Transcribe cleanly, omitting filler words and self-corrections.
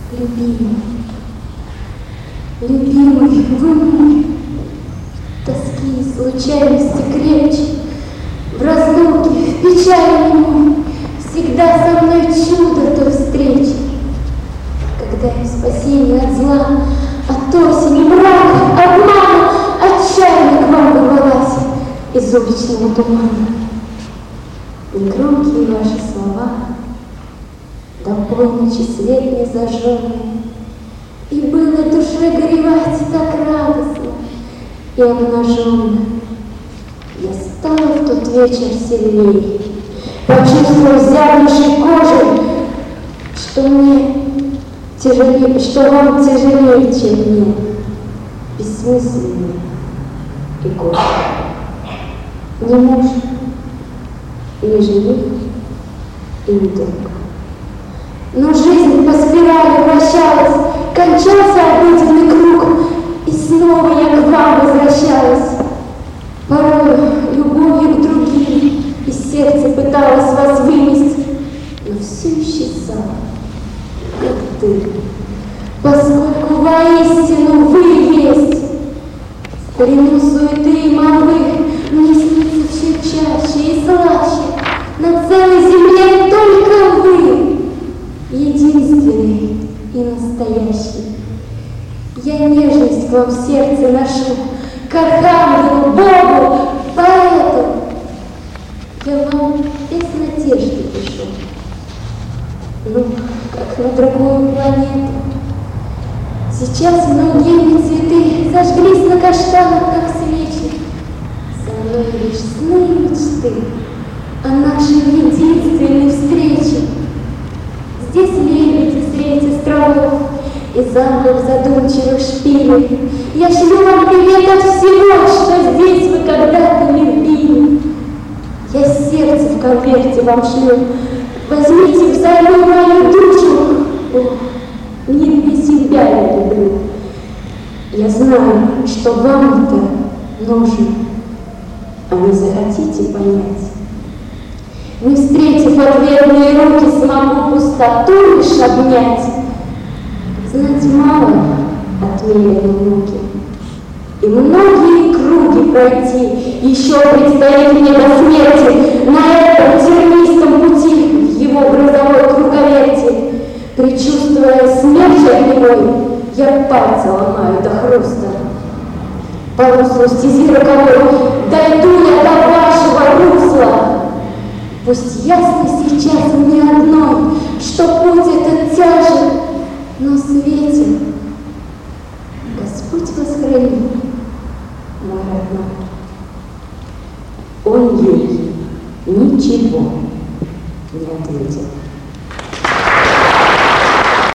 Любимый, любимый, вы мой, тоски и случайности крепче, в разлуке, в печали мой, всегда со мной чудо той встречи, когда я спасение от зла, от осени, мрака, обмана, отчаянно к вам вырвалась из уличного тумана. Негромкие ваши слова, до полночи свет не зажженный, и было душе горевать так радостно и обнаженно. Я стала в тот вечер сильней, почувствовав зябнувшей кожей, что вам тяжелее, чем мне, бессмысленнее и горько. Не муж, не жених и не друг. Но жизнь по спирали вращалась, кончался обыденный круг, и снова я к вам возвращалась. Порой любовью к другим из сердца пыталась вас вынести, но все исчезало, как ты, поскольку воистину вы есть. В старину суеты и молвы мне снится все чаще и слаще, на целой земле только вы, единственный и настоящий. Я нежность к вам в сердце ношу, к архангелу, Богу, поэту. Я вам без надежды пишу, ну, как на другую планету. Сейчас многие цветы зажглись на каштанах, как свечи. Со мной лишь сны и мечты о нашей единственной встрече. Здесь лебеди средь островов и замков задумчивых шпилей. Я шлю вам привет от всего, что здесь вы когда-то любили. Я сердце в конверте вам шлю. Возьмите взаймы мою душу. О, не для себя я люблю. Я знаю, что вам это нужно, а не захотите понять. Не встретив ответные руки, смогу пустоту лишь обнять. Знать мало отмеренной муки, и многие круги пройти еще предстоит мне до смерти на этом тернистом пути в его грозовой круговерти. Предчувствуя смерть огневой, я пальцы ломаю до хруста. По руслу стези роковой дойду я до вашего русла. Пусть ясно сейчас мне одной, что путь этот тяжек, но светен. Господь восхрани, мой родной. Он ей ничего не ответил.